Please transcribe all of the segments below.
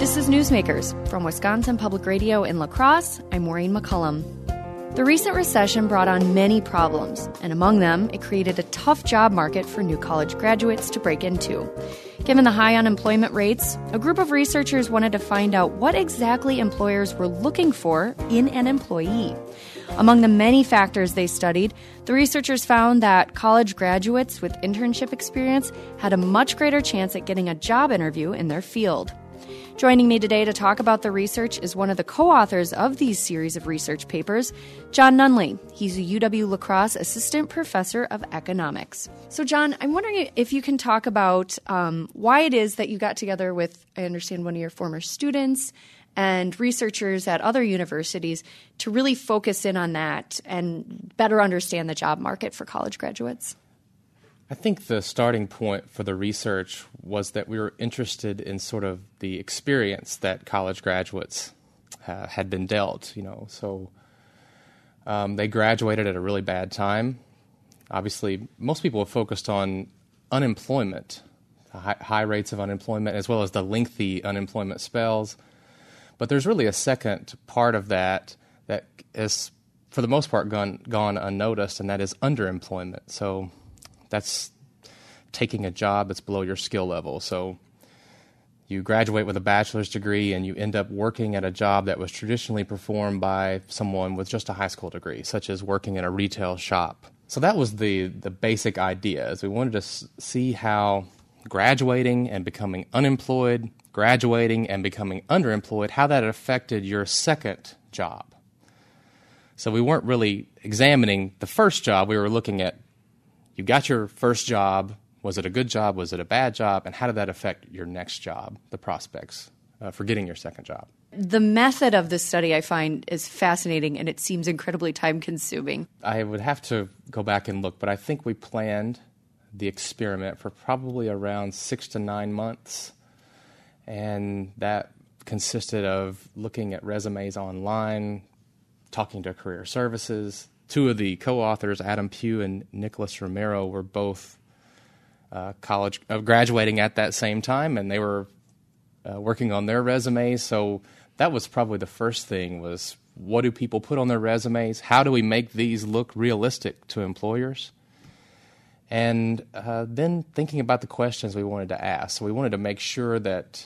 This is Newsmakers from Wisconsin Public Radio in La Crosse. I'm Maureen McCullum. The recent recession brought on many problems, and among them, it created a tough job market for new college graduates to break into. Given the high unemployment rates, a group of researchers wanted to find out what exactly employers were looking for in an employee. Among the many factors they studied, the researchers found that college graduates with internship experience had a much greater chance at getting a job interview in their field. Joining me today to talk about the research is one of the co-authors of these series of research papers, John Nunley. He's a UW-La Crosse Assistant Professor of Economics. So, John, I'm wondering if you can talk about why it is that you got together with, I understand, one of your former students and researchers at other universities to really focus in on that and better understand the job market for college graduates. I think the starting point for the research was that we were interested in sort of the experience that college graduates had been dealt, So they graduated at a really bad time. Obviously, most people have focused on unemployment, high rates of unemployment, as well as the lengthy unemployment spells. But there's really a second part of that is, for the most part, gone unnoticed, and that is underemployment. So that's taking a job that's below your skill level. So you graduate with a bachelor's degree and you end up working at a job that was traditionally performed by someone with just a high school degree, such as working in a retail shop. So that was the basic idea, is we wanted to see how graduating and becoming unemployed, graduating and becoming underemployed, how that affected your second job. So we weren't really examining the first job. We were looking at, you got your first job. Was it a good job? Was it a bad job? And how did that affect your next job, the prospects for getting your second job? The method of this study I find is fascinating, and it seems incredibly time-consuming. I would have to go back and look, but I think we planned the experiment for probably around 6 to 9 months. And that consisted of looking at resumes online, talking to career services. Two of the co-authors, Adam Pugh and Nicholas Romero, were both graduating at that same time, and they were working on their resumes. So that was probably the first thing, was what do people put on their resumes? How do we make these look realistic to employers? And then thinking about the questions we wanted to ask. So we wanted to make sure that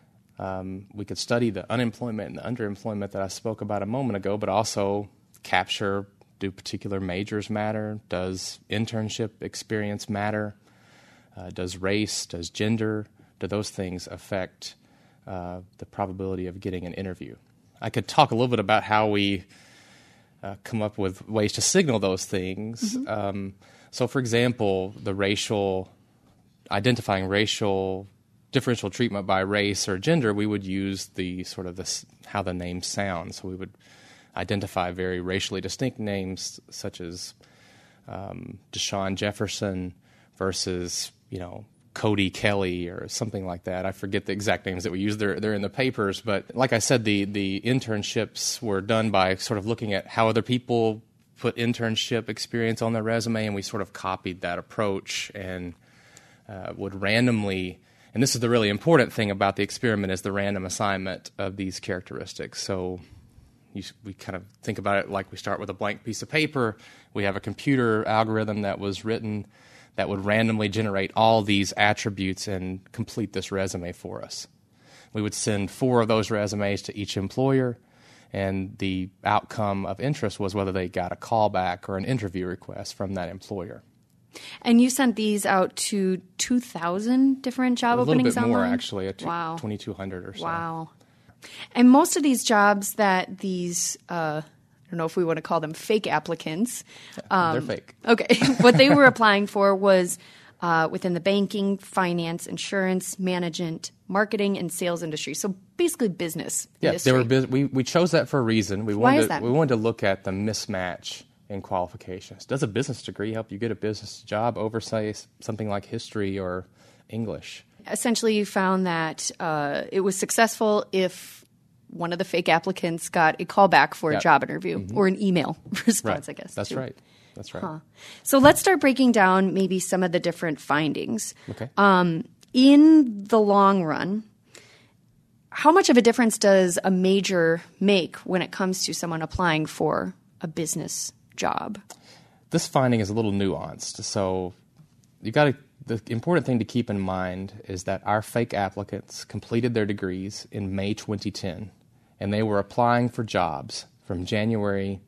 we could study the unemployment and the underemployment that I spoke about a moment ago, but also capture, do particular majors matter? Does internship experience matter? Does race, does gender, do those things affect the probability of getting an interview? I could talk a little bit about how we come up with ways to signal those things. Mm-hmm. So, for example, identifying racial differential treatment by race or gender, we would use how the name sounds. So we would identify very racially distinct names, such as Deshaun Jefferson versus, Cody Kelly or something like that. I forget the exact names that we use. They're in the papers. But like I said, the internships were done by sort of looking at how other people put internship experience on their resume, and we sort of copied that approach and would randomly, and this is the really important thing about the experiment, is the random assignment of these characteristics. So we kind of think about it like we start with a blank piece of paper. We have a computer algorithm that was written that would randomly generate all these attributes and complete this resume for us. We would send 4 of those resumes to each employer, and the outcome of interest was whether they got a callback or an interview request from that employer. And you sent these out to 2,000 different job openings online? A little bit more, actually, Wow. 2,200 or so. Wow. And most of these jobs that these, I don't know if we want to call them fake applicants. They're fake. Okay. What they were applying for was within the banking, finance, insurance, management, marketing, and sales industry. So basically business industry. We chose that for a reason. Why is that? We wanted to look at the mismatch in qualifications. Does a business degree help you get a business job over, say, something like history or English? Essentially, you found that it was successful if one of the fake applicants got a callback for a job interview or an email response, right. I guess. That's too. right. That's right. Huh. So let's start breaking down maybe some of the different findings. Okay. In the long run, How much of a difference does a major make when it comes to someone applying for a business job? This finding is a little nuanced. So the important thing to keep in mind is that our fake applicants completed their degrees in May 2010, and they were applying for jobs from January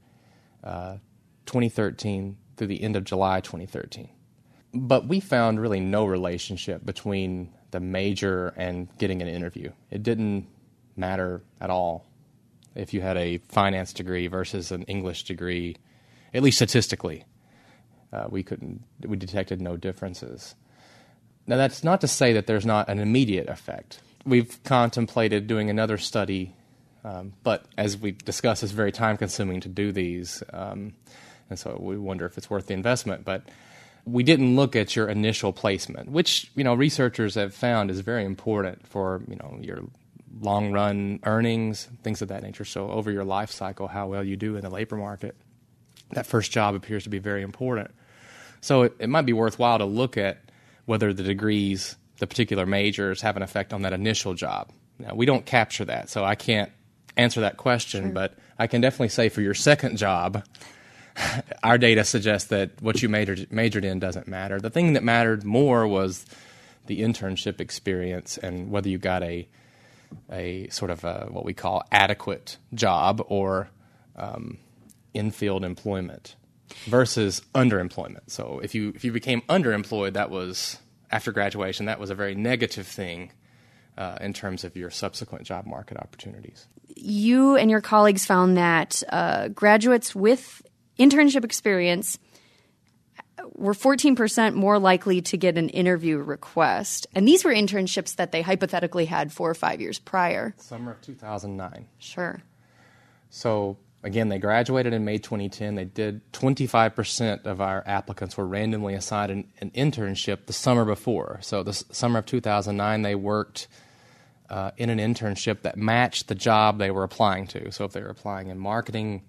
2013 through the end of July 2013. But we found really no relationship between the major and getting an interview. It didn't matter at all if you had a finance degree versus an English degree, at least statistically. We detected no differences. Now, that's not to say that there's not an immediate effect. We've contemplated doing another study, but as we discussed, it's very time-consuming to do these, and so we wonder if it's worth the investment. But we didn't look at your initial placement, which researchers have found is very important for your long-run earnings, things of that nature. So over your life cycle, how well you do in the labor market, that first job appears to be very important. So it might be worthwhile to look at whether the degrees, the particular majors, have an effect on that initial job. Now, we don't capture that, so I can't answer that question, sure. But I can definitely say for your second job, our data suggests that what you majored in doesn't matter. The thing that mattered more was the internship experience and whether you got a sort of what we call adequate job or in-field employment versus underemployment. So if you became underemployed, that was, after graduation, that was a very negative thing in terms of your subsequent job market opportunities. You and your colleagues found that graduates with internship experience were 14% more likely to get an interview request. And these were internships that they hypothetically had 4 or 5 years prior. Summer of 2009. Sure. So again, they graduated in May 2010. They did 25% of our applicants were randomly assigned an internship the summer before. So the summer of 2009, they worked in an internship that matched the job they were applying to. So if they were applying in marketing,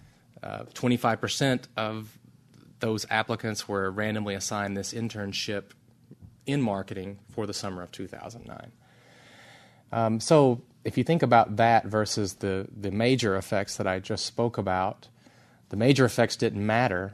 25% of those applicants were randomly assigned this internship in marketing for the summer of 2009. So if you think about that versus the major effects that I just spoke about, the major effects didn't matter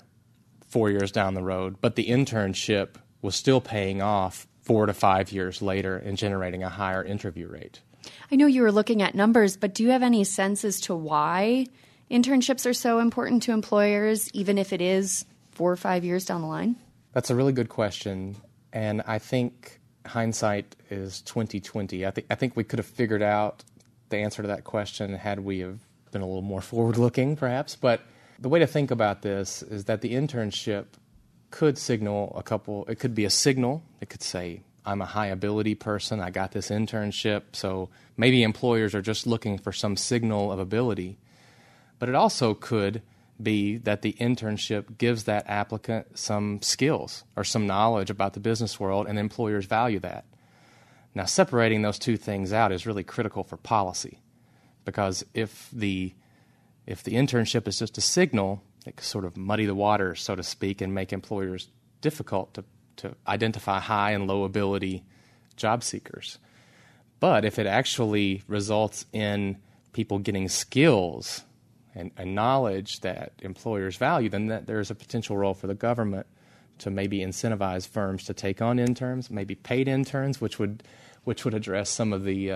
4 years down the road, but the internship was still paying off 4 to 5 years later and generating a higher interview rate. I know you were looking at numbers, but do you have any sense as to why internships are so important to employers, even if it is 4 or 5 years down the line? That's a really good question, and I think hindsight is 20/20. I think we could have figured out the answer to that question had we have been a little more forward-looking, perhaps. But the way to think about this is that the internship could signal it could be a signal. It could say, I'm a high-ability person, I got this internship, so maybe employers are just looking for some signal of ability. But it also could be that the internship gives that applicant some skills or some knowledge about the business world, and employers value that. Now, separating those two things out is really critical for policy, because if the internship is just a signal, it can sort of muddy the waters, so to speak, and make employers difficult to identify high and low ability job seekers. But if it actually results in people getting skills and knowledge that employers value, then there's a potential role for the government to maybe incentivize firms to take on interns, maybe paid interns, which would address some of the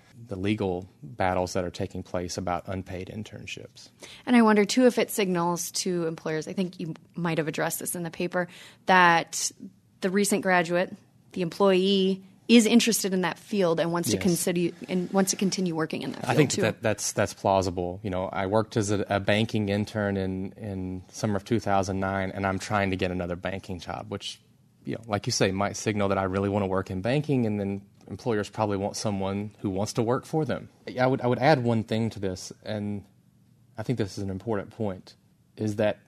legal battles that are taking place about unpaid internships. And I wonder, too, if it signals to employers, I think you might have addressed this in the paper, that the recent graduate, the employee, is interested in that field and wants to continue working in that field. I think too. That's plausible. I worked as a banking intern in summer of 2009, and I'm trying to get another banking job, which, like you say, might signal that I really want to work in banking, and then employers probably want someone who wants to work for them. I would add one thing to this, and I think this is an important point, is that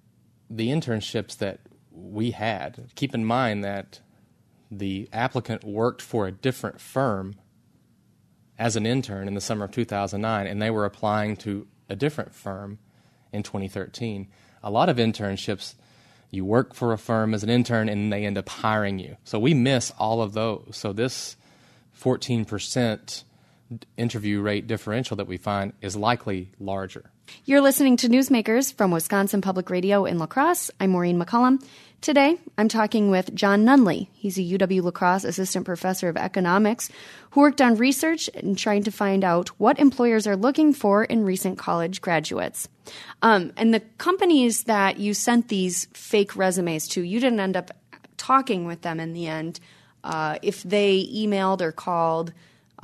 the internships that we had, keep in mind that the applicant worked for a different firm as an intern in the summer of 2009, and they were applying to a different firm in 2013. A lot of internships, you work for a firm as an intern, and they end up hiring you. So we miss all of those. So this 14% interview rate differential that we find is likely larger. You're listening to Newsmakers from Wisconsin Public Radio in La Crosse. I'm Maureen McCullum. Today, I'm talking with John Nunley. He's a UW La Crosse assistant professor of economics who worked on research and trying to find out what employers are looking for in recent college graduates. And the companies that you sent these fake resumes to, you didn't end up talking with them in the end. If they emailed or called,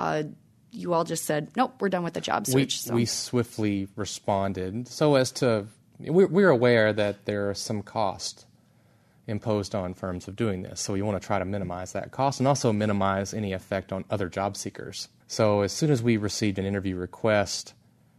you all just said, nope, we're done with the job search. We swiftly responded so as to, we're aware that there are some costs imposed on firms of doing this. So we want to try to minimize that cost and also minimize any effect on other job seekers. So as soon as we received an interview request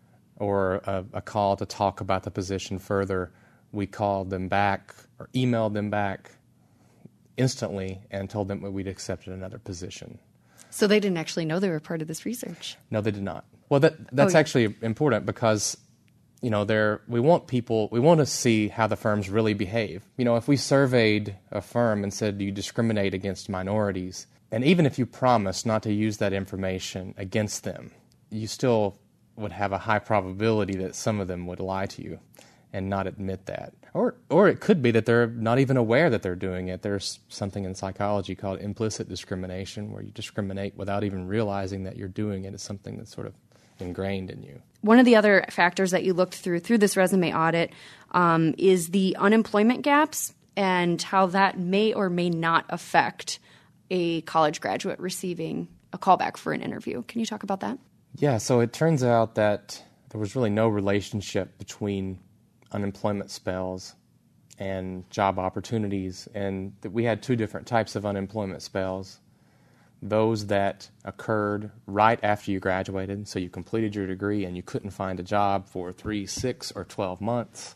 or a call to talk about the position further, we called them back or emailed them back instantly and told them that we'd accepted another position. So they didn't actually know they were part of this research? No, they did not. Well, that's actually important because, we want to see how the firms really behave. If we surveyed a firm and said, do you discriminate against minorities? And even if you promise not to use that information against them, you still would have a high probability that some of them would lie to you and not admit that. Or it could be that they're not even aware that they're doing it. There's something in psychology called implicit discrimination, where you discriminate without even realizing that you're doing it. It's something that's sort of ingrained in you. One of the other factors that you looked through this resume audit is the unemployment gaps and how that may or may not affect a college graduate receiving a callback for an interview. Can you talk about that? Yeah, so it turns out that there was really no relationship between unemployment spells and job opportunities, and that we had two different types of unemployment spells. Those that occurred right after you graduated, so you completed your degree and you couldn't find a job for 3, 6, or 12 months.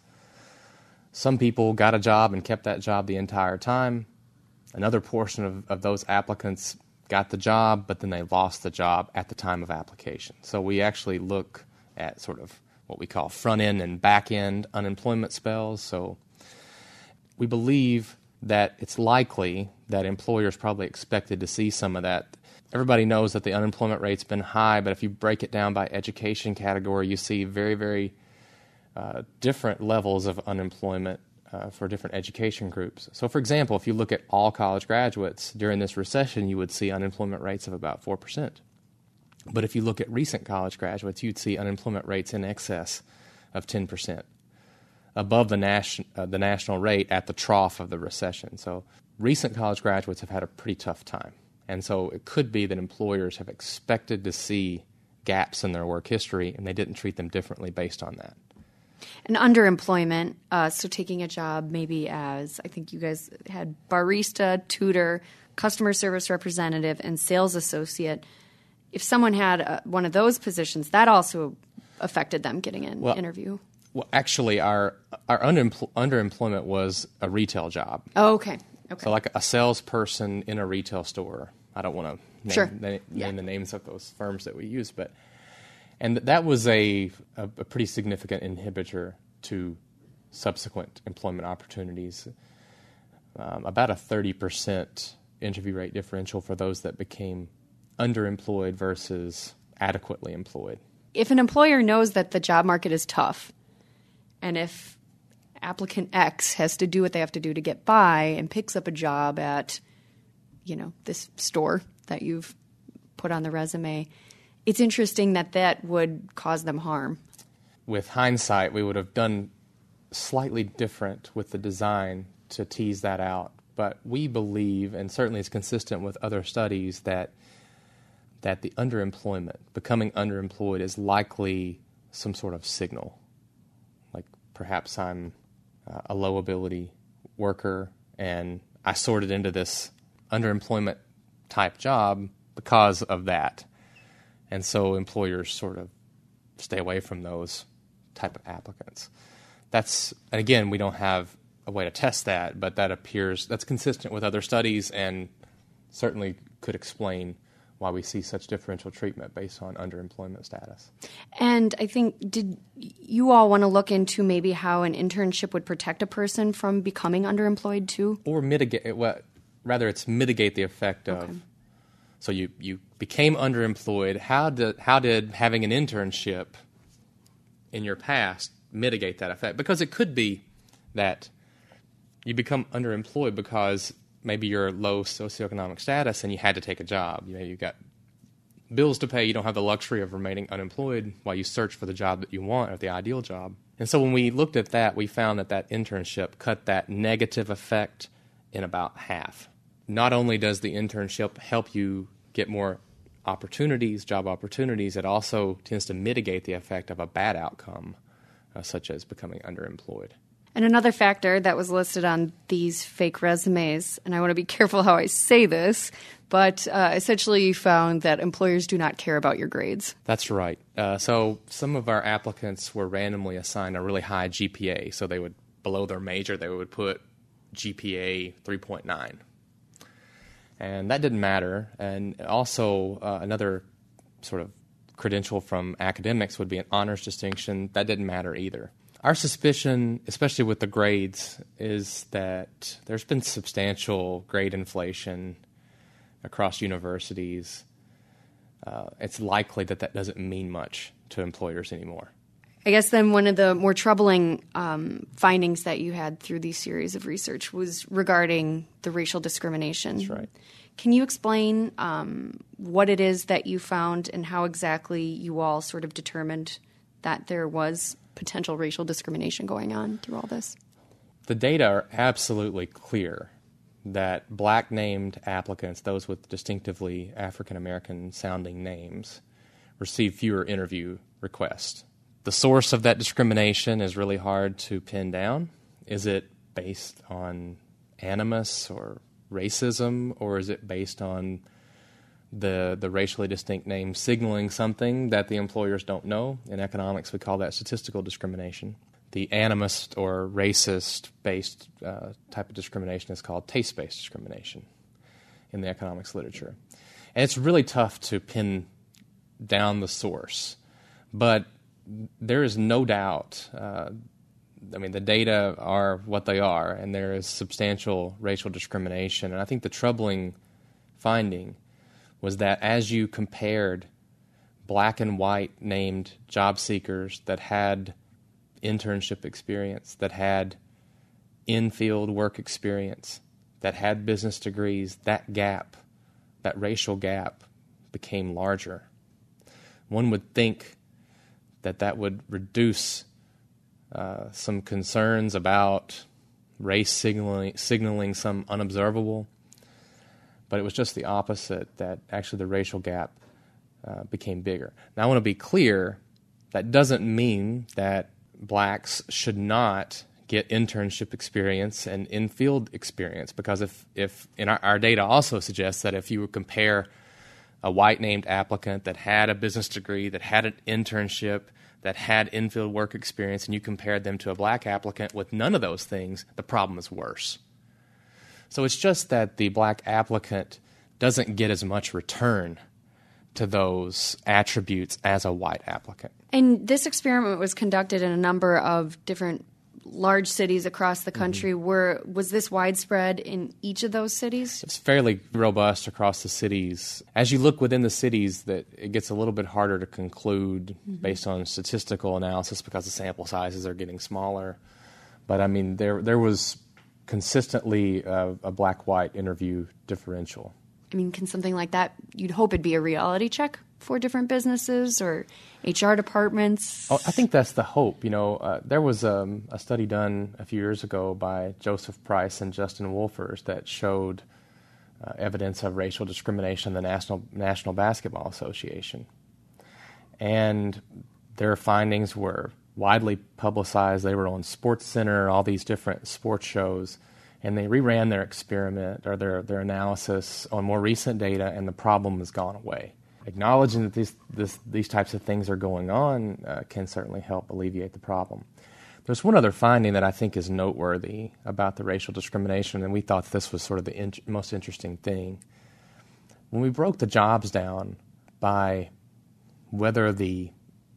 Some people got a job and kept that job the entire time. Another portion of those applicants got the job, but then they lost the job at the time of application. So we actually look at sort of what we call front-end and back-end unemployment spells. So we believe that it's likely that employers probably expected to see some of that. Everybody knows that the unemployment rate's been high, but if you break it down by education category, you see very, very different levels of unemployment for different education groups. So, for example, if you look at all college graduates during this recession, you would see unemployment rates of about 4%. But if you look at recent college graduates, you'd see unemployment rates in excess of 10%, above the national rate at the trough of the recession. So recent college graduates have had a pretty tough time. And so it could be that employers have expected to see gaps in their work history, and they didn't treat them differently based on that. And underemployment, so taking a job maybe as, I think you guys had barista, tutor, customer service representative, and sales associate. If someone had one of those positions, that also affected them getting an interview. Well, actually, our underemployment was a retail job. Oh, okay. So like a salesperson in a retail store. I don't want to name the names of those firms that we use, and that was a pretty significant inhibitor to subsequent employment opportunities. About a 30% interview rate differential for those that became underemployed versus adequately employed. If an employer knows that the job market is tough, and if applicant X has to do what they have to do to get by and picks up a job at, this store that you've put on the resume, it's interesting that would cause them harm. With hindsight, we would have done slightly different with the design to tease that out. But we believe, and certainly it's consistent with other studies, that the underemployment, becoming underemployed, is likely some sort of signal. Like perhaps I'm a low-ability worker and I sorted into this underemployment type job because of that. And so employers sort of stay away from those type of applicants. And again, we don't have a way to test that, but that's consistent with other studies and certainly could explain why we see such differential treatment based on underemployment status. And I think, did you all want to look into maybe how an internship would protect a person from becoming underemployed too? Or mitigate, rather it's mitigate the effect of. So you became underemployed. How did having an internship in your past mitigate that effect? Because it could be that you become underemployed because maybe you're low socioeconomic status and you had to take a job. You've got bills to pay. You don't have the luxury of remaining unemployed while you search for the job that you want or the ideal job. And so when we looked at that, we found that internship cut that negative effect in about half. Not only does the internship help you get more opportunities, job opportunities, it also tends to mitigate the effect of a bad outcome, such as becoming underemployed. And another factor that was listed on these fake resumes, and I want to be careful how I say this, but essentially you found that employers do not care about your grades. That's right. So some of our applicants were randomly assigned a really high GPA. So they would, below their major, they would put GPA 3.9. And that didn't matter. And also another sort of credential from academics would be an honors distinction. That didn't matter either. Our suspicion, especially with the grades, is that there's been substantial grade inflation across universities. It's likely that doesn't mean much to employers anymore. I guess then one of the more troubling findings that you had through these series of research was regarding the racial discrimination. That's right. Can you explain what it is that you found and how exactly you all sort of determined that there was potential racial discrimination going on through all this? The data are absolutely clear that black named applicants, those with distinctively African American sounding names, receive fewer interview requests. The source of that discrimination is really hard to pin down. Is it based on animus or racism, or is it based on the racially distinct name signaling something that the employers don't know? In economics, we call that statistical discrimination. The animus or racist-based type of discrimination is called taste-based discrimination in the economics literature. And it's really tough to pin down the source. But there is no doubt, the data are what they are, and there is substantial racial discrimination. And I think the troubling finding was that as you compared black and white named job seekers that had internship experience, that had in-field work experience, that had business degrees, that gap, that racial gap became larger. One would think that would reduce some concerns about race signaling some unobservable, but it was just the opposite, that actually the racial gap became bigger. Now, I want to be clear, that doesn't mean that blacks should not get internship experience and in-field experience, because if our data also suggests that if you would compare a white named applicant that had a business degree, that had an internship, that had in-field work experience, and you compared them to a black applicant with none of those things, the problem is worse. So it's just that the black applicant doesn't get as much return to those attributes as a white applicant. And this experiment was conducted in a number of different large cities across the country. Mm-hmm. Was this widespread in each of those cities? It's fairly robust across the cities. As you look within the cities, that it gets a little bit harder to conclude based on statistical analysis because the sample sizes are getting smaller. But I mean, there was consistently a black-white interview differential. I mean, can something like that, you'd hope it'd be a reality check for different businesses or HR departments? Oh, I think that's the hope. There was a study done a few years ago by Joseph Price and Justin Wolfers that showed evidence of racial discrimination in the National Basketball Association. And their findings were widely publicized. They were on SportsCenter, all these different sports shows. And they reran their experiment or their analysis on more recent data, and the problem has gone away. Acknowledging that these types of things are going on can certainly help alleviate the problem. There's one other finding that I think is noteworthy about the racial discrimination, and we thought this was sort of the most interesting thing. When we broke the jobs down by whether the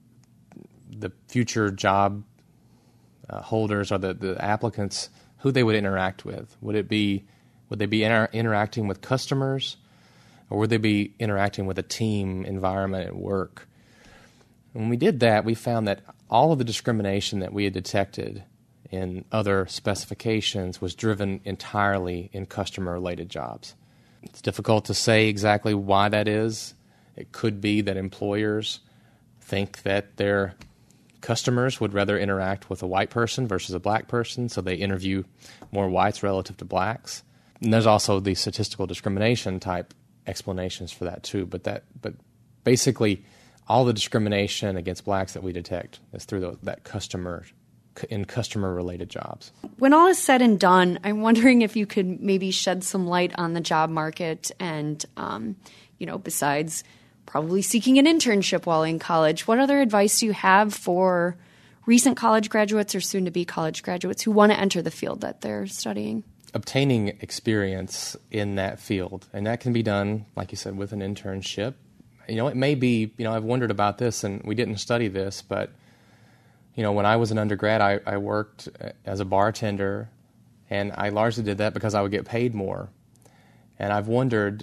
future job holders or the applicants, who they would interact with. Would they be interacting with customers, Or would they be interacting with a team environment at work? When we did that, we found that all of the discrimination that we had detected in other specifications was driven entirely in customer-related jobs. It's difficult to say exactly why that is. It could be that employers think that their customers would rather interact with a white person versus a black person, so they interview more whites relative to blacks. And there's also the statistical discrimination type explanations for that too. But basically, all the discrimination against blacks that we detect is through that customer-related jobs. When all is said and done, I'm wondering if you could maybe shed some light on the job market and, besides probably seeking an internship while in college, what other advice do you have for recent college graduates or soon-to-be college graduates who want to enter the field that they're studying? Obtaining experience in that field, and that can be done, like you said, with an internship. It may be, I've wondered about this, and we didn't study this, but, when I was an undergrad, I worked as a bartender, and I largely did that because I would get paid more. And I've wondered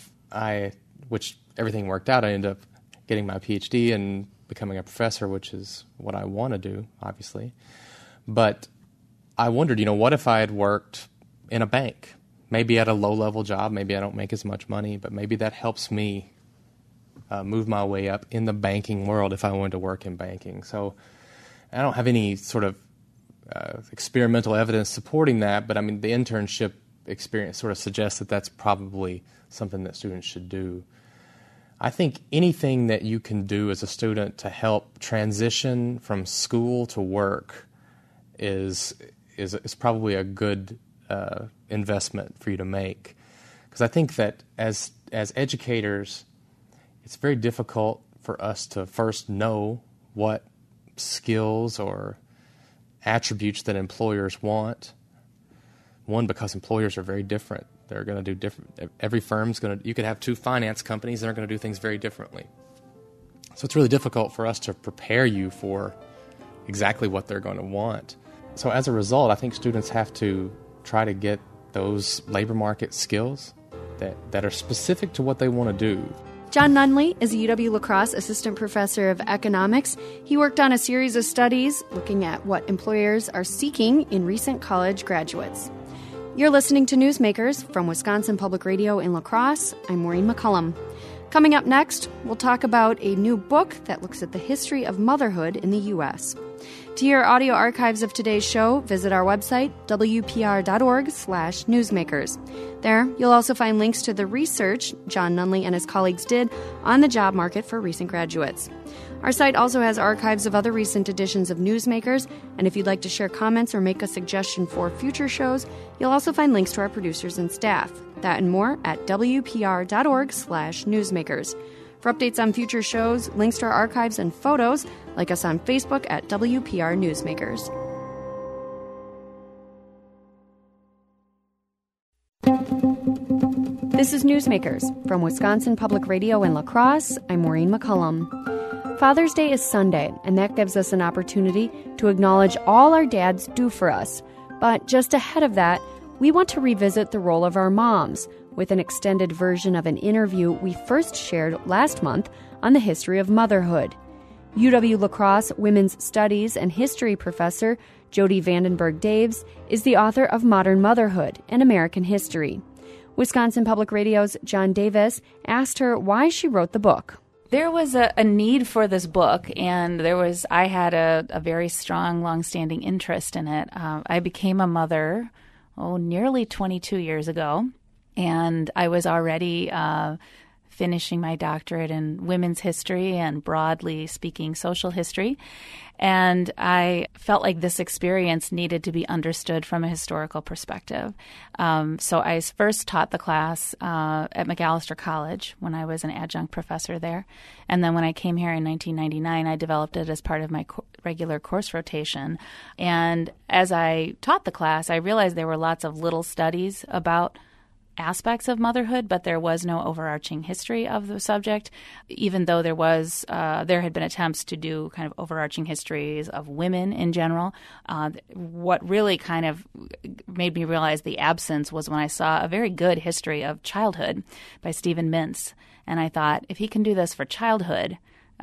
which everything worked out, I ended up getting my PhD and becoming a professor, which is what I want to do, obviously. But I wondered, what if I had worked in a bank? Maybe at a low-level job, maybe I don't make as much money, but maybe that helps me move my way up in the banking world if I wanted to work in banking. So I don't have any sort of experimental evidence supporting that, but the internship experience sort of suggests that that's probably something that students should do. I think anything that you can do as a student to help transition from school to work is probably a good investment for you to make. Because I think that as educators, it's very difficult for us to first know what skills or attributes that employers want. One, because employers are very different. They're going to do different. Every firm's going to. You could have two finance companies that are going to do things very differently. So it's really difficult for us to prepare you for exactly what they're going to want. So as a result, I think students have to try to get those labor market skills that are specific to what they want to do. John Nunley is a UW-La Crosse assistant professor of economics. He worked on a series of studies looking at what employers are seeking in recent college graduates. You're listening to Newsmakers from Wisconsin Public Radio in La Crosse. I'm Maureen McCullum. Coming up next, we'll talk about a new book that looks at the history of motherhood in the U.S. To hear audio archives of today's show, visit our website, wpr.org/newsmakers. There, you'll also find links to the research John Nunley and his colleagues did on the job market for recent graduates. Our site also has archives of other recent editions of Newsmakers, and if you'd like to share comments or make a suggestion for future shows, you'll also find links to our producers and staff. That and more at wpr.org/newsmakers. For updates on future shows, links to our archives, and photos, like us on Facebook at WPR Newsmakers. This is Newsmakers from Wisconsin Public Radio in La Crosse. I'm Maureen McCullum. Father's Day is Sunday, and that gives us an opportunity to acknowledge all our dads do for us. But just ahead of that, we want to revisit the role of our moms with an extended version of an interview we first shared last month on the history of motherhood. UW-La Crosse Women's Studies and History professor Jody Vandenberg Daves is the author of Modern Motherhood, An American History. Wisconsin Public Radio's John Davis asked her why she wrote the book. There was a need for this book, and I had a very strong, long-standing interest in it. I became a mother, nearly 22 years ago, and I was already finishing my doctorate in women's history and, broadly speaking, social history. And I felt like this experience needed to be understood from a historical perspective. So I first taught the class at Macalester College when I was an adjunct professor there. And then when I came here in 1999, I developed it as part of my regular course rotation. And as I taught the class, I realized there were lots of little studies about aspects of motherhood, but there was no overarching history of the subject, even though there had been attempts to do kind of overarching histories of women in general. What really kind of made me realize the absence was when I saw a very good history of childhood by Stephen Mintz. And I thought, if he can do this for childhood,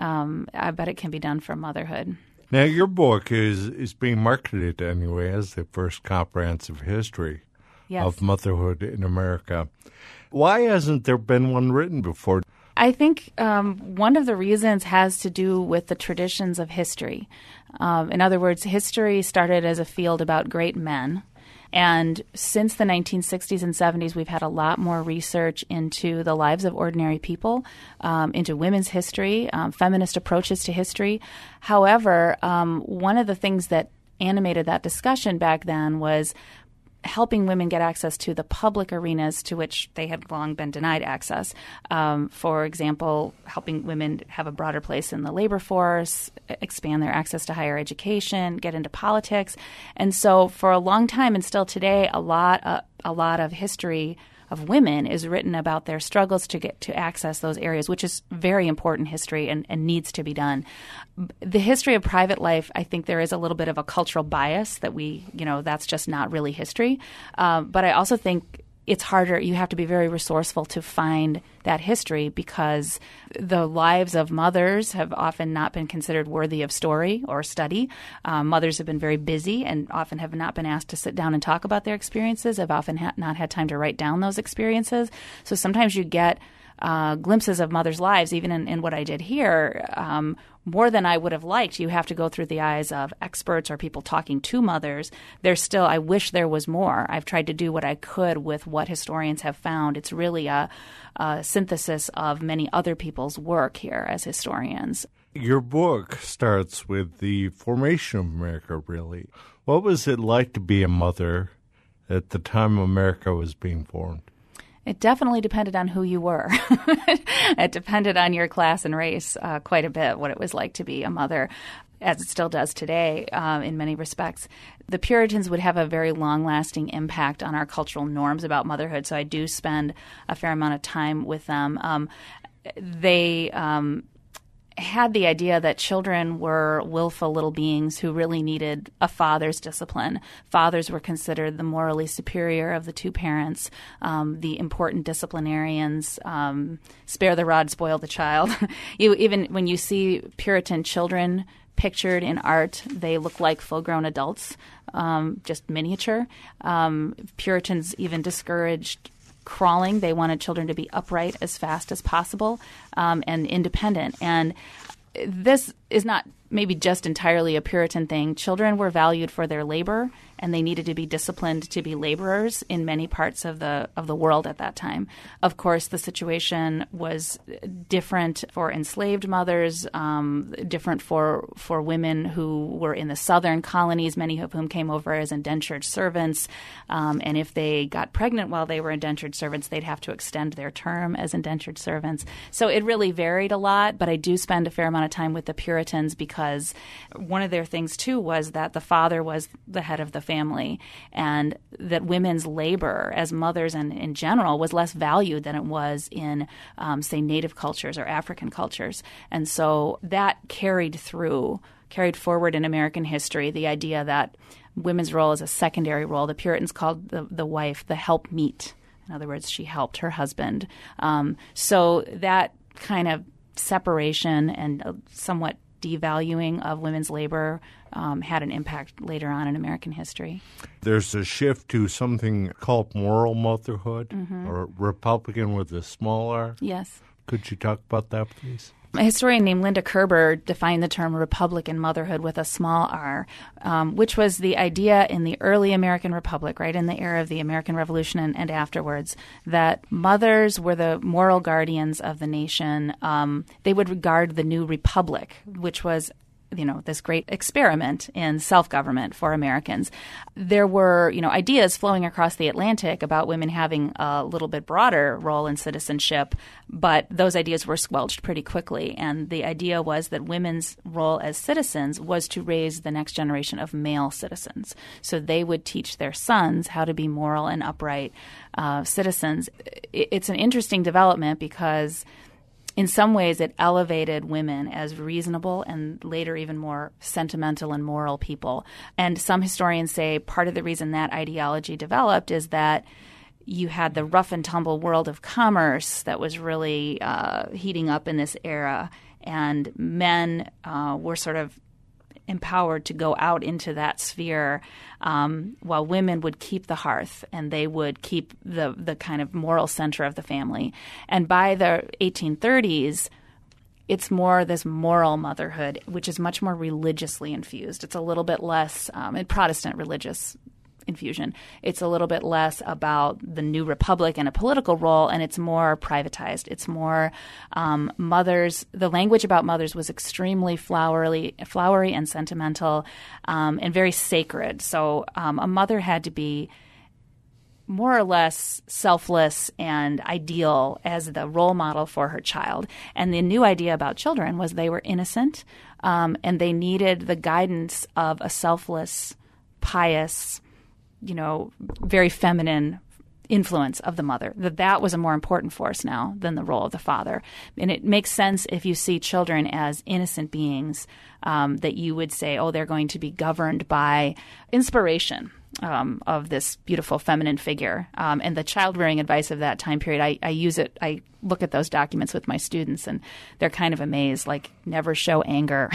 I bet it can be done for motherhood. Now, your book is being marketed anyway as the first comprehensive history of motherhood in America. Why hasn't there been one written before? I think one of the reasons has to do with the traditions of history. In other words, history started as a field about great men. And since the 1960s and 70s, we've had a lot more research into the lives of ordinary people, into women's history, feminist approaches to history. However, one of the things that animated that discussion back then was helping women get access to the public arenas to which they had long been denied access. For example, helping women have a broader place in the labor force, expand their access to higher education, get into politics. And so for a long time and still today, a lot of history of women is written about their struggles to get to access those areas, which is very important history and needs to be done. The history of private life, I think there is a little bit of a cultural bias that that's just not really history. But I also think it's harder. You have to be very resourceful to find that history because the lives of mothers have often not been considered worthy of story or study. Mothers have been very busy and often have not been asked to sit down and talk about their experiences, have often not had time to write down those experiences. So sometimes you get glimpses of mothers' lives, even in what I did here, more than I would have liked. You have to go through the eyes of experts or people talking to mothers. I wish there was more. I've tried to do what I could with what historians have found. It's really a synthesis of many other people's work here as historians. Your book starts with the formation of America, really. What was it like to be a mother at the time America was being formed? It definitely depended on who you were. It depended on your class and race quite a bit, what it was like to be a mother, as it still does today in many respects. The Puritans would have a very long-lasting impact on our cultural norms about motherhood, so I do spend a fair amount of time with them. They had the idea that children were willful little beings who really needed a father's discipline. Fathers were considered the morally superior of the two parents, the important disciplinarians, spare the rod, spoil the child. Even when you see Puritan children pictured in art, they look like full-grown adults, just miniature. Puritans even discouraged crawling. They wanted children to be upright as fast as possible and independent. And this is not maybe just entirely a Puritan thing. Children were valued for their labor, and they needed to be disciplined to be laborers in many parts of the world at that time. Of course, the situation was different for enslaved mothers, different for women who were in the southern colonies, many of whom came over as indentured servants. And if they got pregnant while they were indentured servants, they'd have to extend their term as indentured servants. So it really varied a lot, but I do spend a fair amount of time with the Puritans because one of their things, too, was that the father was the head of the family, and that women's labor as mothers and in general was less valued than it was in, say, Native cultures or African cultures. And so that carried forward in American history, the idea that women's role is a secondary role. The Puritans called the wife the helpmeet. In other words, she helped her husband. So that kind of separation and somewhat devaluing of women's labor had an impact later on in American history. There's a shift to something called moral motherhood, or Republican with a small r. Yes. Could you talk about that, please? A historian named Linda Kerber defined the term Republican motherhood with a small r, which was the idea in the early American Republic, right, in the era of the American Revolution and afterwards, that mothers were the moral guardians of the nation. They would regard the new republic, which was this great experiment in self-government for Americans. There were, ideas flowing across the Atlantic about women having a little bit broader role in citizenship, but those ideas were squelched pretty quickly. And the idea was that women's role as citizens was to raise the next generation of male citizens. So they would teach their sons how to be moral and upright citizens. It's an interesting development because in some ways, it elevated women as reasonable and later even more sentimental and moral people. And some historians say part of the reason that ideology developed is that you had the rough and tumble world of commerce that was really heating up in this era, and men were sort of empowered to go out into that sphere, while women would keep the hearth and they would keep the kind of moral center of the family. And by the 1830s, it's more this moral motherhood, which is much more religiously infused. It's a little bit less in Protestant religious infusion. It's a little bit less about the new republic and a political role, and it's more privatized. It's more mothers. The language about mothers was extremely flowery and sentimental, and very sacred. So a mother had to be more or less selfless and ideal as the role model for her child. And the new idea about children was they were innocent, and they needed the guidance of a selfless, pious, very feminine influence of the mother, that was a more important force now than the role of the father. And it makes sense if you see children as innocent beings, that you would say, oh, they're going to be governed by inspiration of this beautiful feminine figure. And the child-rearing advice of that time period, I use it. I look at those documents with my students, and they're kind of amazed, like never show anger,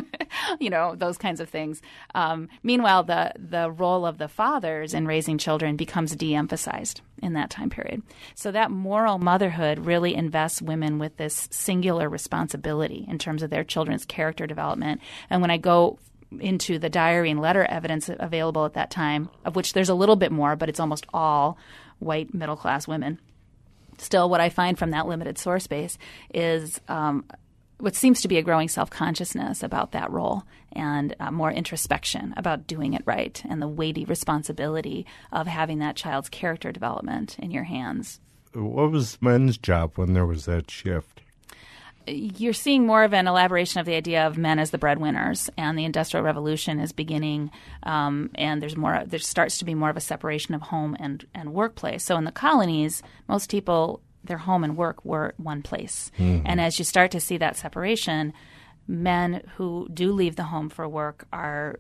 those kinds of things. Meanwhile, the role of the fathers in raising children becomes de-emphasized in that time period. So that moral motherhood really invests women with this singular responsibility in terms of their children's character development. And when I go into the diary and letter evidence available at that time, of which there's a little bit more, but it's almost all white middle-class women. Still, what I find from that limited source base is what seems to be a growing self-consciousness about that role, and more introspection about doing it right, and the weighty responsibility of having that child's character development in your hands. What was men's job when there was that shift? You're seeing more of an elaboration of the idea of men as the breadwinners, and the Industrial Revolution is beginning, and there starts to be more of a separation of home and workplace. So in the colonies, most people, their home and work were one place. Mm-hmm. And as you start to see that separation, men who do leave the home for work are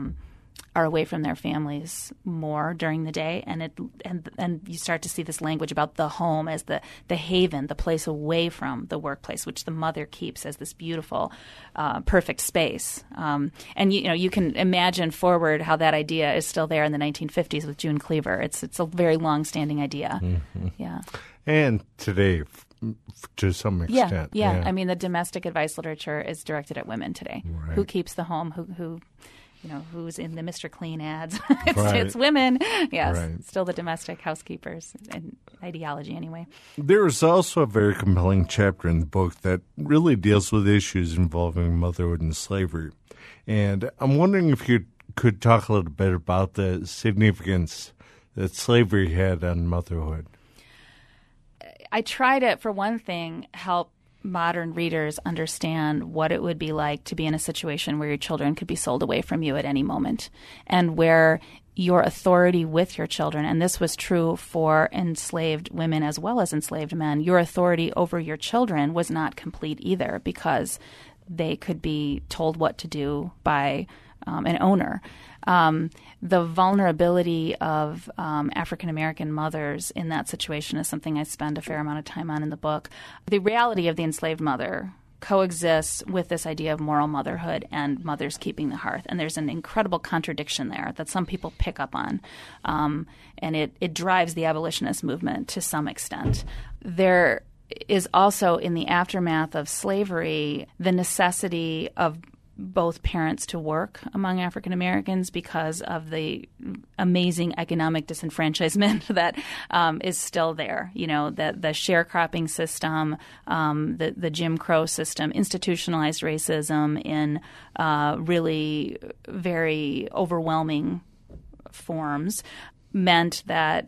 away from their families more during the day, and you start to see this language about the home as the haven, the place away from the workplace, which the mother keeps as this beautiful, perfect space. And you can imagine forward how that idea is still there in the 1950s with June Cleaver. It's a very long-standing idea. Mm-hmm. Yeah. And today, to some extent. Yeah. I mean, the domestic advice literature is directed at women today. Right. Who keeps the home? Who's in the Mr. Clean ads? It's women. Yes, right. Still the domestic housekeepers and ideology anyway. There is also a very compelling chapter in the book that really deals with issues involving motherhood and slavery. And I'm wondering if you could talk a little bit about the significance that slavery had on motherhood. I try to, for one thing, help modern readers understand what it would be like to be in a situation where your children could be sold away from you at any moment, and where your authority with your children, and this was true for enslaved women as well as enslaved men, your authority over your children was not complete either, because they could be told what to do by an owner. The vulnerability of African-American mothers in that situation is something I spend a fair amount of time on in the book. The reality of the enslaved mother coexists with this idea of moral motherhood and mothers keeping the hearth. And there's an incredible contradiction there that some people pick up on. And it drives the abolitionist movement to some extent. There is also, in the aftermath of slavery, the necessity of both parents to work among African Americans because of the amazing economic disenfranchisement that is still there. You know, the sharecropping system, the Jim Crow system, institutionalized racism in really very overwhelming forms meant that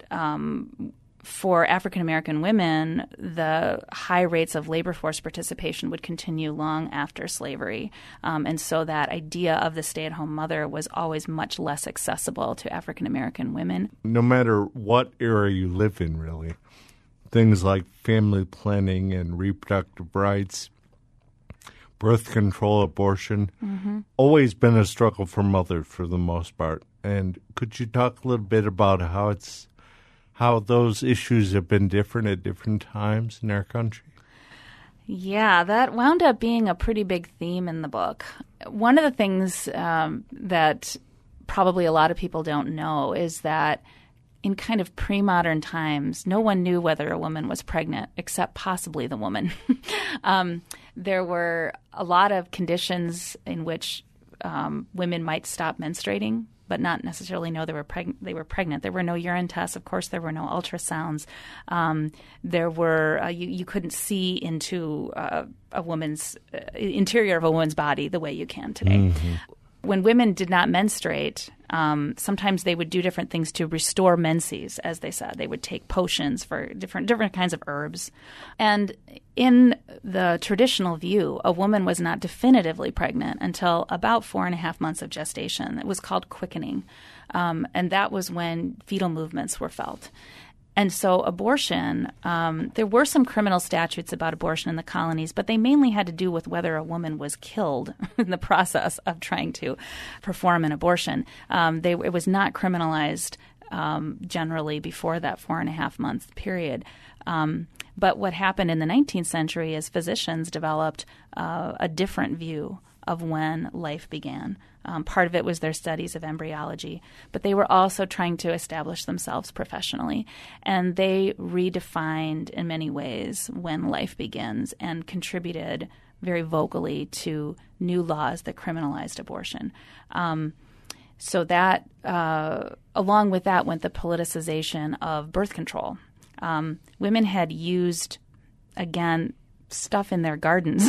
for African American women, the high rates of labor force participation would continue long after slavery. And so that idea of the stay-at-home mother was always much less accessible to African American women. No matter what era you live in, really, things like family planning and reproductive rights, birth control, abortion, always been a struggle for mothers for the most part. And could you talk a little bit about how those issues have been different at different times in our country? Yeah, that wound up being a pretty big theme in the book. One of the things that probably a lot of people don't know is that in kind of pre-modern times, no one knew whether a woman was pregnant except possibly the woman. There were a lot of conditions in which women might stop menstruating but not necessarily know they were pregnant. There were no urine tests. Of course, there were no ultrasounds. There were you couldn't see into a woman's interior of a woman's body the way you can today. Mm-hmm. When women did not menstruate, sometimes they would do different things to restore menses, as they said. They would take potions for different kinds of herbs. And in the traditional view, a woman was not definitively pregnant until about 4.5 months of gestation. It was called quickening. And that was when fetal movements were felt. And so abortion, there were some criminal statutes about abortion in the colonies, but they mainly had to do with whether a woman was killed in the process of trying to perform an abortion. It was not criminalized generally before that 4.5 month period. But what happened in the 19th century is physicians developed a different view of when life began. Part of it was their studies of embryology, but they were also trying to establish themselves professionally. And they redefined in many ways when life begins and contributed very vocally to new laws that criminalized abortion. So that, along with that, went the politicization of birth control. Women had used, again, stuff in their gardens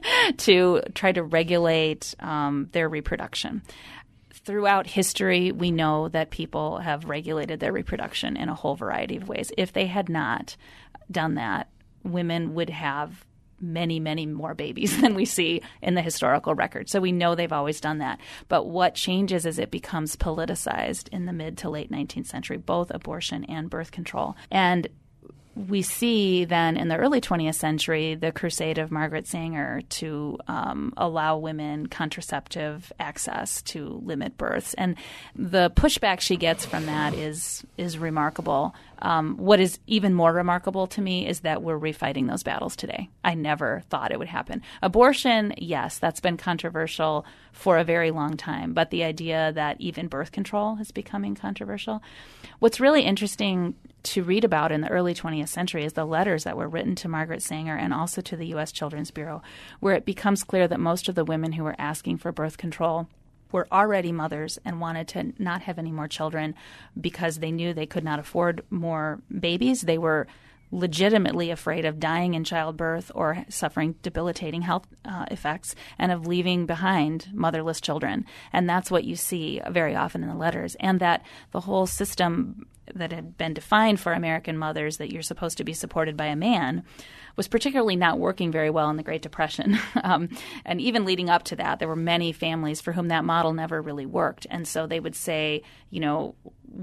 to try to regulate their reproduction. Throughout history, we know that people have regulated their reproduction in a whole variety of ways. If they had not done that, women would have many, many more babies than we see in the historical record. So we know they've always done that. But what changes is it becomes politicized in the mid to late 19th century, both abortion and birth control. And we see then in the early 20th century the crusade of Margaret Sanger to allow women contraceptive access to limit births. And the pushback she gets from that is remarkable. What is even more remarkable to me is that we're refighting those battles today. I never thought it would happen. Abortion, yes, that's been controversial for a very long time, but the idea that even birth control is becoming controversial. What's really interesting to read about in the early 20th century is the letters that were written to Margaret Sanger and also to the U.S. Children's Bureau, where it becomes clear that most of the women who were asking for birth control were already mothers and wanted to not have any more children because they knew they could not afford more babies. They were legitimately afraid of dying in childbirth or suffering debilitating health effects and of leaving behind motherless children. And that's what you see very often in the letters. And that the whole system that had been defined for American mothers, that you're supposed to be supported by a man, was particularly not working very well in the Great Depression. And even leading up to that, there were many families for whom that model never really worked. And so they would say, you know,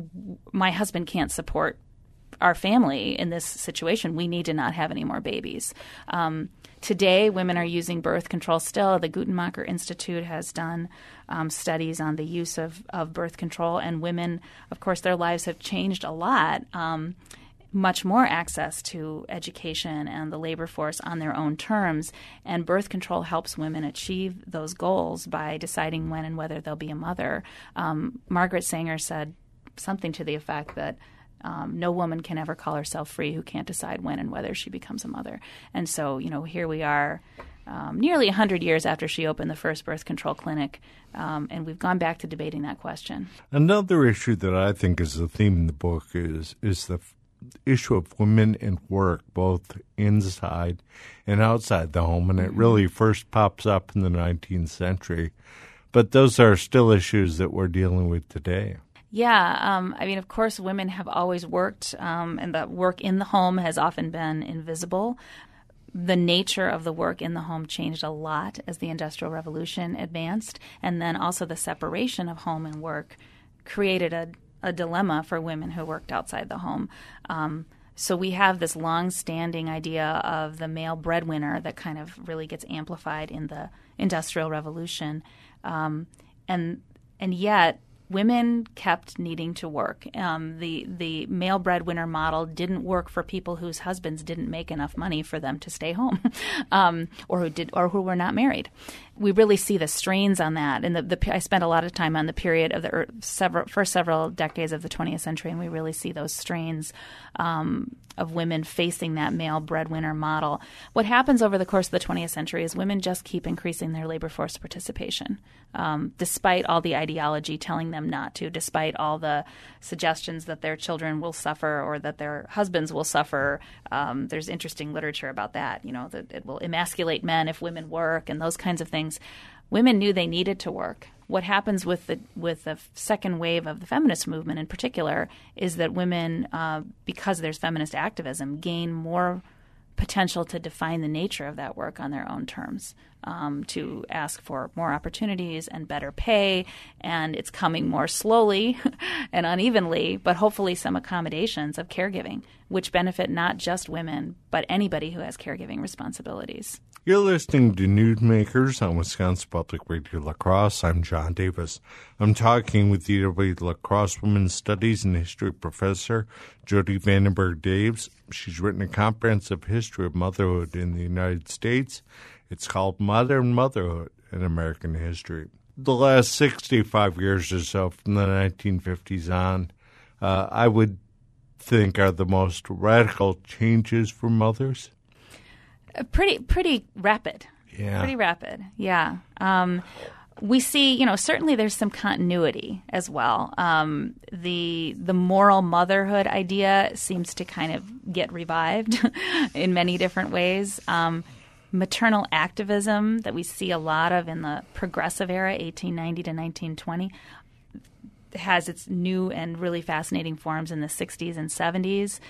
my husband can't support our family in this situation. We need to not have any more babies. Today, women are using birth control still. The Guttmacher Institute has done studies on the use of birth control, and women, of course, their lives have changed a lot. Much more access to education and the labor force on their own terms, and birth control helps women achieve those goals by deciding when and whether they'll be a mother. Margaret Sanger said something to the effect that no woman can ever call herself free who can't decide when and whether she becomes a mother. And so, you know, here we are nearly 100 years after she opened the first birth control clinic, and we've gone back to debating that question. Another issue that I think is a theme in the book is the issue of women and work, both inside and outside the home, and it really first pops up in the 19th century. But those are still issues that we're dealing with today. Yeah, I mean, of course, women have always worked, and the work in the home has often been invisible. The nature of the work in the home changed a lot as the Industrial Revolution advanced, and then also the separation of home and work created a dilemma for women who worked outside the home. So we have this long-standing idea of the male breadwinner that kind of really gets amplified in the Industrial Revolution, and yet women kept needing to work. The male breadwinner model didn't work for people whose husbands didn't make enough money for them to stay home, or who were not married. We really see the strains on that. And I spent a lot of time on the period of the first several decades of the 20th century, and we really see those strains of women facing that male breadwinner model. What happens over the course of the 20th century is women just keep increasing their labor force participation, despite all the ideology telling them not to, despite all the suggestions that their children will suffer or that their husbands will suffer. There's interesting literature about that, that it will emasculate men if women work and those kinds of things. Women knew they needed to work. What happens with the second wave of the feminist movement in particular is that women, because there's feminist activism, gain more potential to define the nature of that work on their own terms, to ask for more opportunities and better pay, and it's coming more slowly and unevenly, but hopefully some accommodations of caregiving, which benefit not just women, but anybody who has caregiving responsibilities. You're listening to Newsmakers on Wisconsin Public Radio La Crosse. I'm John Davis. I'm talking with UW La Crosse Women's Studies and History professor Jody Vandenberg Daves. She's written a comprehensive history of motherhood in the United States. It's called Modern Motherhood in American History. The last 65 years or so, from the 1950s on, I would think are the most radical changes for mothers. Pretty rapid. Yeah. Pretty rapid. Yeah. We see, certainly there's some continuity as well. The moral motherhood idea seems to kind of get revived in many different ways. Maternal activism that we see a lot of in the progressive era, 1890 to 1920, has its new and really fascinating forms in the 60s and 70s.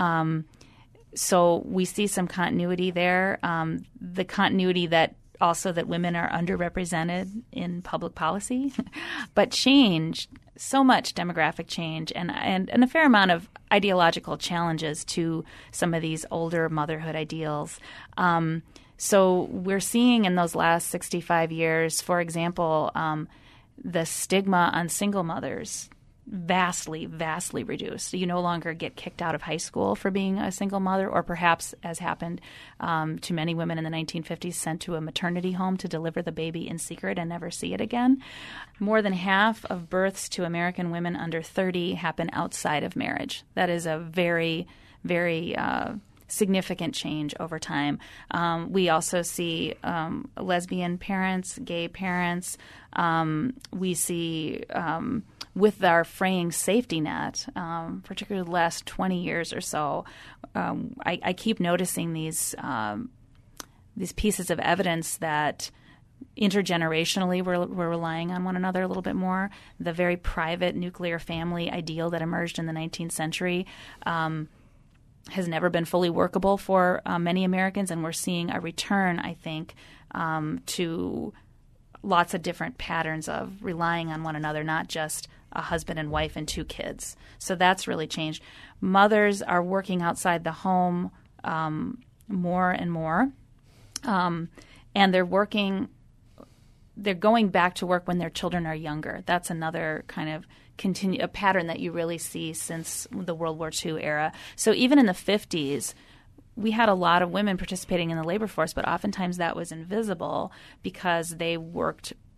So we see some continuity there. The continuity that women are underrepresented in public policy, but change, so much demographic change and a fair amount of ideological challenges to some of these older motherhood ideals. So we're seeing in those last 65 years, for example, the stigma on single mothers vastly, vastly reduced. You no longer get kicked out of high school for being a single mother, or perhaps, as happened to many women in the 1950s, sent to a maternity home to deliver the baby in secret and never see it again. More than half of births to American women under 30 happen outside of marriage. That is a very, very significant change over time. We also see lesbian parents, gay parents. We see with our fraying safety net, particularly the last 20 years or so, I keep noticing these pieces of evidence that intergenerationally we're relying on one another a little bit more. The very private nuclear family ideal that emerged in the 19th century has never been fully workable for many Americans, and we're seeing a return, I think, to lots of different patterns of relying on one another, not just a husband and wife and 2 kids. So that's really changed. Mothers are working outside the home more and more, and they're going back to work when their children are younger. That's another kind of a pattern that you really see since the World War II era. So even in the 50s, we had a lot of women participating in the labor force, but oftentimes that was invisible because they worked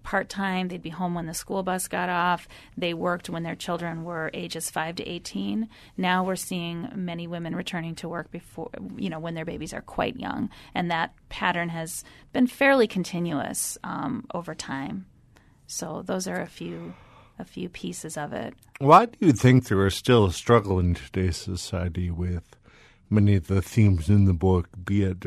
part-time. They'd be home when the school bus got off. They worked when their children were ages 5 to 18. Now we're seeing many women returning to work before, when their babies are quite young. And that pattern has been fairly continuous over time. So those are a few pieces of it. Why do you think there is still a struggle in today's society with many of the themes in the book, be it,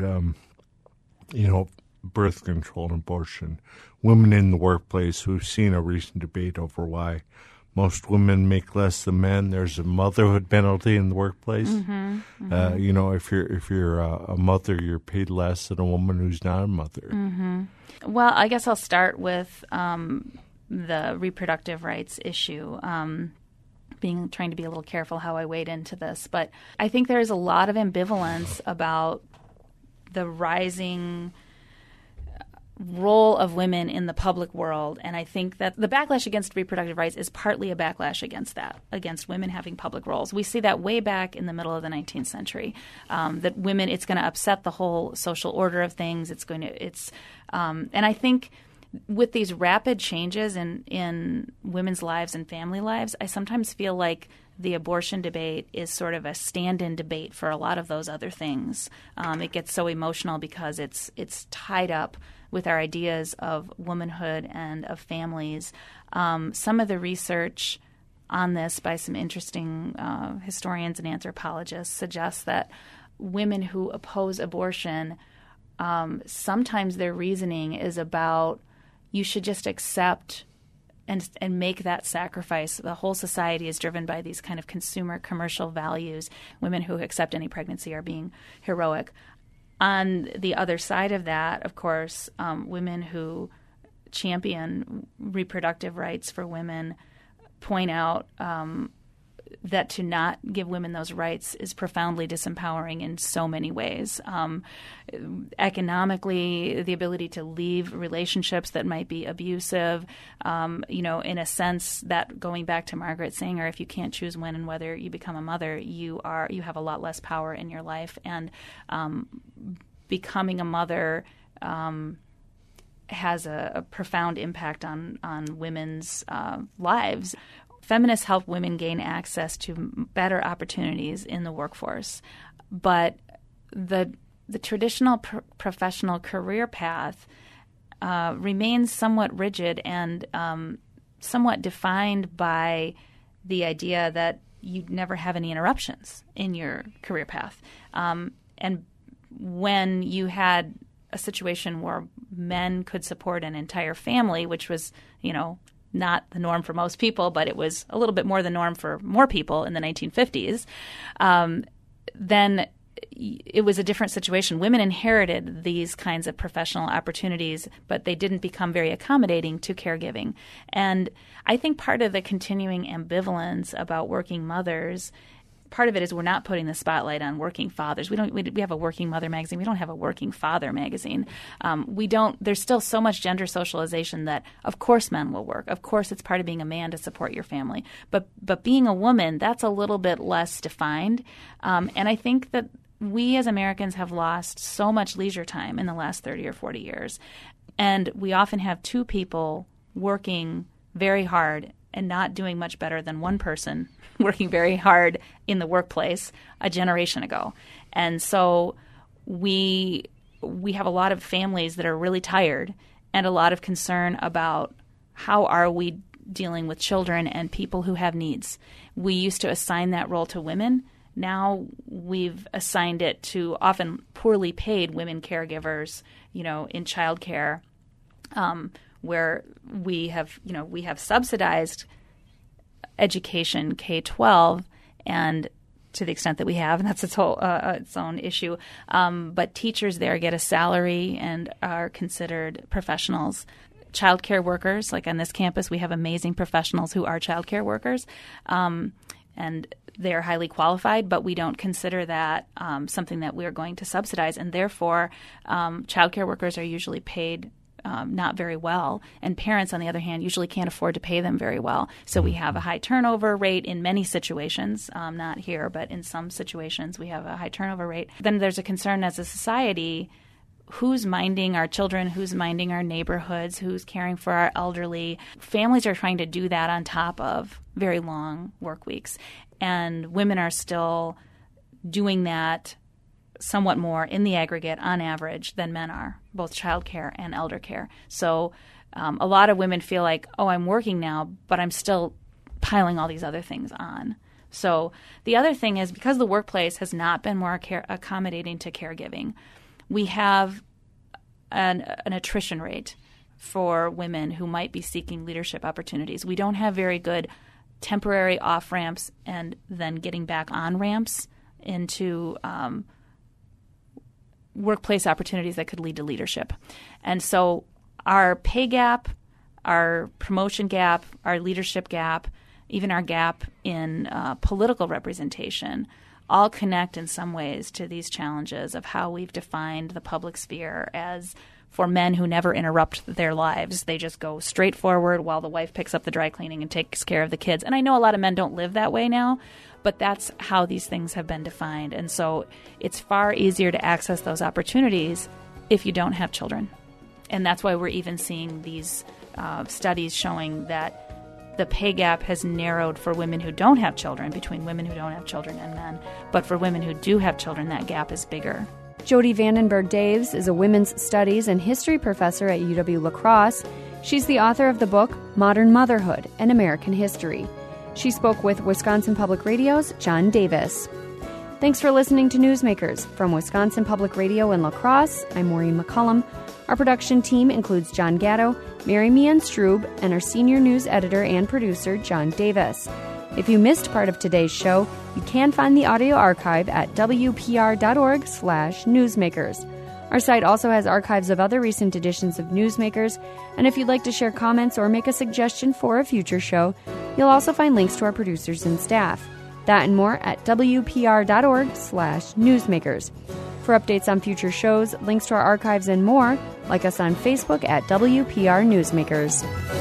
birth control and abortion, women in the workplace? We've seen a recent debate over why most women make less than men. There's a motherhood penalty in the workplace. Mm-hmm, mm-hmm. If you're a mother, you're paid less than a woman who's not a mother. Mm-hmm. Well, I guess I'll start with the reproductive rights issue. Trying to be a little careful how I wade into this, but I think there's a lot of ambivalence about the rising role of women in the public world, and I think that the backlash against reproductive rights is partly a backlash against that, against women having public roles. We see that way back in the middle of the 19th century, that women, it's going to upset the whole social order of things. And I think with these rapid changes in women's lives and family lives, I sometimes feel like the abortion debate is sort of a stand-in debate for a lot of those other things. It gets so emotional because it's tied up with our ideas of womanhood and of families. Some of the research on this by some interesting historians and anthropologists suggests that women who oppose abortion, sometimes their reasoning is about you should just accept and make that sacrifice. The whole society is driven by these kind of consumer commercial values. Women who accept any pregnancy are being heroic. On the other side of that, of course, women who champion reproductive rights for women point out that to not give women those rights is profoundly disempowering in so many ways. Economically, the ability to leave relationships that might be abusive, in a sense that, going back to Margaret Sanger, if you can't choose when and whether you become a mother, you have a lot less power in your life. And becoming a mother has a profound impact on women's lives. Feminists help women gain access to better opportunities in the workforce, but the traditional professional career path remains somewhat rigid and somewhat defined by the idea that you never have any interruptions in your career path. And when you had a situation where men could support an entire family, which was, not the norm for most people, but it was a little bit more the norm for more people in the 1950s, then it was a different situation. Women inherited these kinds of professional opportunities, but they didn't become very accommodating to caregiving. And I think part of the continuing ambivalence about working mothers, part of it is we're not putting the spotlight on working fathers. We have a working mother magazine. We don't have a working father magazine. There's still so much gender socialization that, of course, men will work. Of course, it's part of being a man to support your family. But being a woman, that's a little bit less defined. And I think that we as Americans have lost so much leisure time in the last 30 or 40 years. And we often have two people working very hard and not doing much better than one person working very hard in the workplace a generation ago. And so we have a lot of families that are really tired and a lot of concern about how are we dealing with children and people who have needs. We used to assign that role to women. Now we've assigned it to often poorly paid women caregivers, in childcare, where we have subsidized education K-12, and to the extent that we have, and that's its own issue. But teachers there get a salary and are considered professionals. Childcare workers, like on this campus, we have amazing professionals who are childcare workers, and they are highly qualified, but we don't consider that something that we're going to subsidize, and therefore childcare workers are usually paid not very well, and parents, on the other hand, usually can't afford to pay them very well. So we have a high turnover rate in many situations, not here, but in some situations we have a high turnover rate. Then there's a concern as a society, who's minding our children, who's minding our neighborhoods, who's caring for our elderly. Families are trying to do that on top of very long work weeks. And women are still doing that somewhat more in the aggregate on average than men are, both child care and elder care. So a lot of women feel like, oh, I'm working now, but I'm still piling all these other things on. So the other thing is, because the workplace has not been more accommodating to caregiving, we have an attrition rate for women who might be seeking leadership opportunities. We don't have very good temporary off-ramps and then getting back on ramps into workplace opportunities that could lead to leadership. And so our pay gap, our promotion gap, our leadership gap, even our gap in political representation all connect in some ways to these challenges of how we've defined the public sphere as for men who never interrupt their lives. They just go straight forward while the wife picks up the dry cleaning and takes care of the kids. And I know a lot of men don't live that way now, but that's how these things have been defined. And so it's far easier to access those opportunities if you don't have children. And that's why we're even seeing these studies showing that the pay gap has narrowed for women who don't have children, between women who don't have children and men. But for women who do have children, that gap is bigger. Jody Vandenberg-Daves is a women's studies and history professor at UW-La Crosse. She's the author of the book Modern Motherhood and American History. She spoke with Wisconsin Public Radio's John Davis. Thanks for listening to Newsmakers. From Wisconsin Public Radio in La Crosse, I'm Maureen McCullum. Our production team includes John Gatto, Mary Meehan Strube, and our senior news editor and producer, John Davis. If you missed part of today's show, you can find the audio archive at wpr.org/newsmakers. Our site also has archives of other recent editions of Newsmakers, and if you'd like to share comments or make a suggestion for a future show, you'll also find links to our producers and staff. That and more at wpr.org/newsmakers. For updates on future shows, links to our archives, and more, like us on Facebook at WPR Newsmakers.